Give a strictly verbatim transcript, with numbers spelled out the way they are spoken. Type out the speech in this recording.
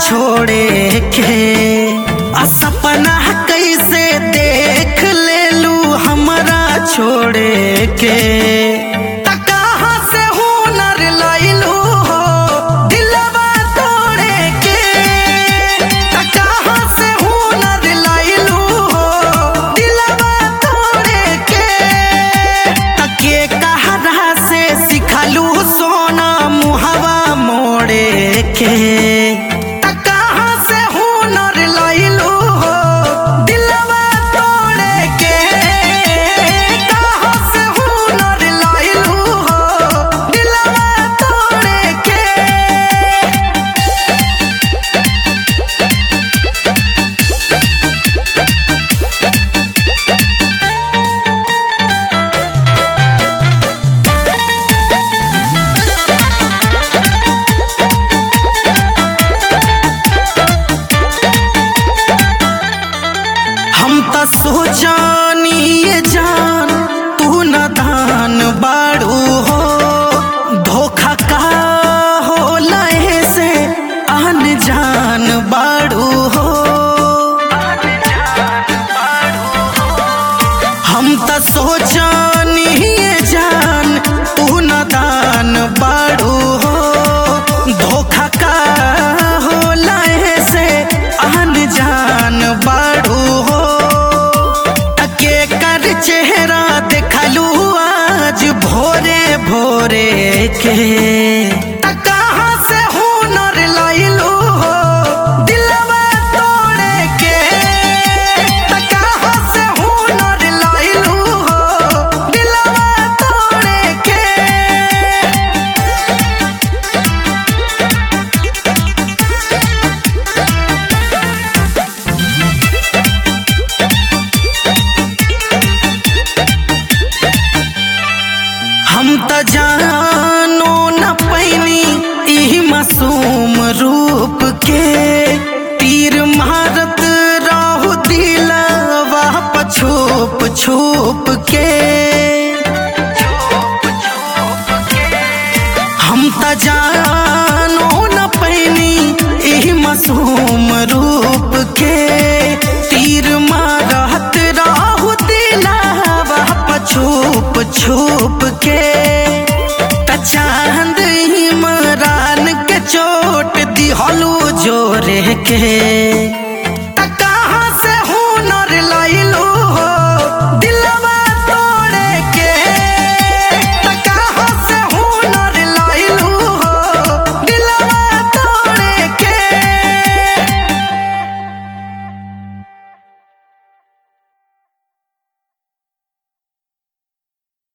छोड़े के आ सपना कैसे देख ले लू हमरा छोड़े के कहाँ से हुनर लैलू हो दिलवा तोड़े के कहाँ से हुनर लैलू हो दिलवा तोड़े के के कहरा से सिखलू सोना मुहवा मोड़े के सोचानी ये जान तू नादान बाड़ू हो धोखा का हो लहे से अनजान बाड़ू हो हम तो सोचानी ये जान तू नादान बाड़ू हो धोखा का हो लहे से अनजान बाड़ू हो चेहरा देखलू आज भोरे भोरे के कहाँ से हुनर लैलू हो दिलवा तोड़े के कहाँ से हुनर लैलू हो दिलवा तोड़े के हम त जानो न पैनी ई मासूम रूप के तीर मारत रहू दिलवा छुप छुप के हम त जानो न पैनी ई मासूम रूप के तीर मारत रहू दिलवा छुप छुप के चांद इमरान के चोट दिहलू जोरे के